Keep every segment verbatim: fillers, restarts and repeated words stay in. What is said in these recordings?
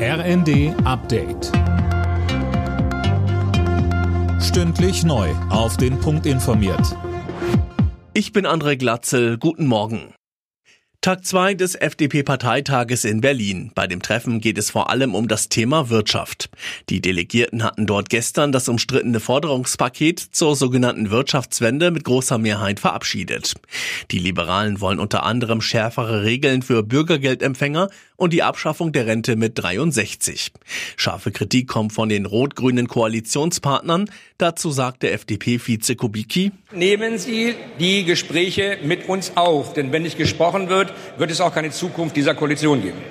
R N D Update. Stündlich neu auf den Punkt informiert. Ich bin André Glatzel, guten Morgen. Tag zwei des F D P-Parteitages in Berlin. Bei dem Treffen geht es vor allem um das Thema Wirtschaft. Die Delegierten hatten dort gestern das umstrittene Forderungspaket zur sogenannten Wirtschaftswende mit großer Mehrheit verabschiedet. Die Liberalen wollen unter anderem schärfere Regeln für Bürgergeldempfänger und die Abschaffung der Rente mit dreiundsechzig. Scharfe Kritik kommt von den rot-grünen Koalitionspartnern. Dazu sagte F D P-Vize Kubicki: Nehmen Sie die Gespräche mit uns auf, denn wenn nicht gesprochen wird, wird es auch keine Zukunft dieser Koalition geben.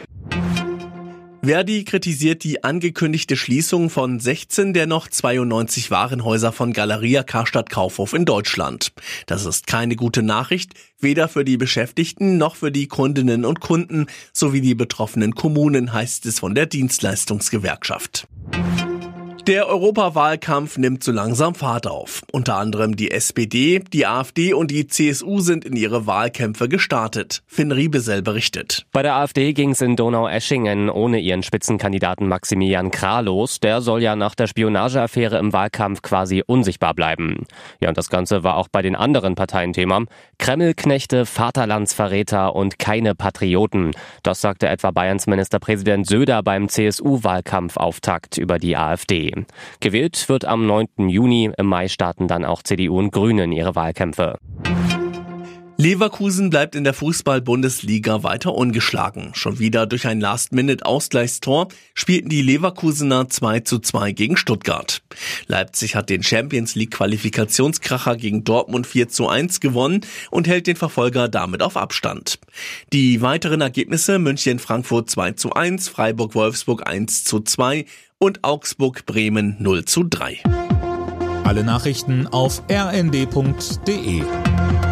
Verdi kritisiert die angekündigte Schließung von sechzehn der noch zweiundneunzig Warenhäuser von Galeria Karstadt Kaufhof in Deutschland. Das ist keine gute Nachricht, weder für die Beschäftigten noch für die Kundinnen und Kunden sowie die betroffenen Kommunen, heißt es von der Dienstleistungsgewerkschaft. Der Europawahlkampf nimmt so langsam Fahrt auf. Unter anderem die S P D, die AfD und die C S U sind in ihre Wahlkämpfe gestartet. Finn Riebesell berichtet. Bei der AfD ging es in Donaueschingen ohne ihren Spitzenkandidaten Maximilian Krah los. Der soll ja nach der Spionageaffäre im Wahlkampf quasi unsichtbar bleiben. Ja, und das Ganze war auch bei den anderen Parteien Thema. Kremlknechte, Vaterlandsverräter und keine Patrioten. Das sagte etwa Bayerns Ministerpräsident Söder beim C S U-Wahlkampfauftakt über die AfD. Gewählt wird am neunten Juni, im Mai starten dann auch C D U und Grünen ihre Wahlkämpfe. Leverkusen bleibt in der Fußball-Bundesliga weiter ungeschlagen. Schon wieder durch ein Last-Minute-Ausgleichstor spielten die Leverkusener zwei zu zwei gegen Stuttgart. Leipzig hat den Champions-League-Qualifikationskracher gegen Dortmund vier zu eins gewonnen und hält den Verfolger damit auf Abstand. Die weiteren Ergebnisse: München-Frankfurt zwei zu eins, Freiburg-Wolfsburg eins zu zwei und Augsburg-Bremen null zu drei. Alle Nachrichten auf r n d punkt d e.